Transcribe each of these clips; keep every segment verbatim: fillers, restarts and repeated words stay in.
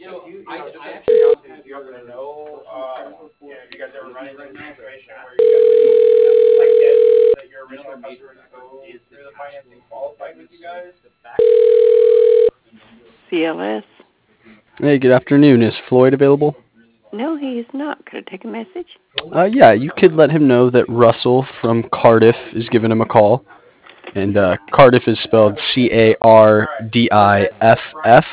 So I, I actually don't know if you happen to know, uh, you know, if you guys ever run into a situation where you guys like get that your original customers go through the financing qualified with you guys. C L S? Hey, good afternoon. Is Floyd available? No, he is not. Could I take a message? Uh, yeah, you could let him know that Russell from Cardiff is giving him a call. And uh, Cardiff is spelled C A R D I F F.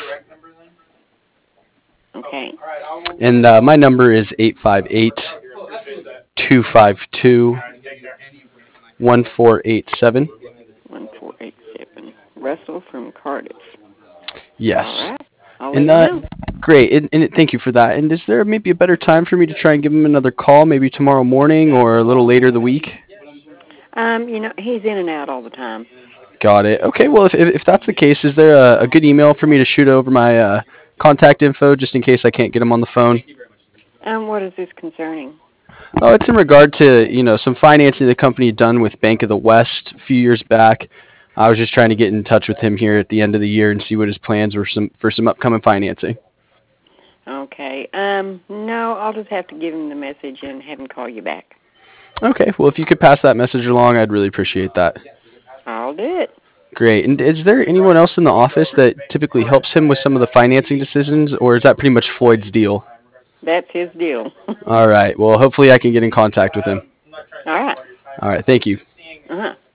Okay. And uh, my number is eight five eight, two five two, one four eight seven. one four eight seven. Russell from Cardiff. Yes. All right. I'll let And him uh, know. great. And, and thank you for that. And is there maybe a better time for me to try and give him another call, maybe tomorrow morning or a little later the week? Um, you know, he's in and out all the time. Got it. Okay, well, if if, if that's the case, is there a, a good email for me to shoot over my uh, contact info just in case I can't get him on the phone? Um, what is this concerning? Oh, it's in regard to, you know, some financing the company had done with Bank of the West a few years back. I was just trying to get in touch with him here at the end of the year and see what his plans were some for some upcoming financing. Okay. Um, no, I'll just have to give him the message and have him call you back. Okay, well, if you could pass that message along, I'd really appreciate that. I'll do it. Great. And is there anyone else in the office that typically helps him with some of the financing decisions, or is that pretty much Floyd's deal? That's his deal. All right. Well, hopefully I can get in contact with him. All right. All right. Thank you. Uh-huh.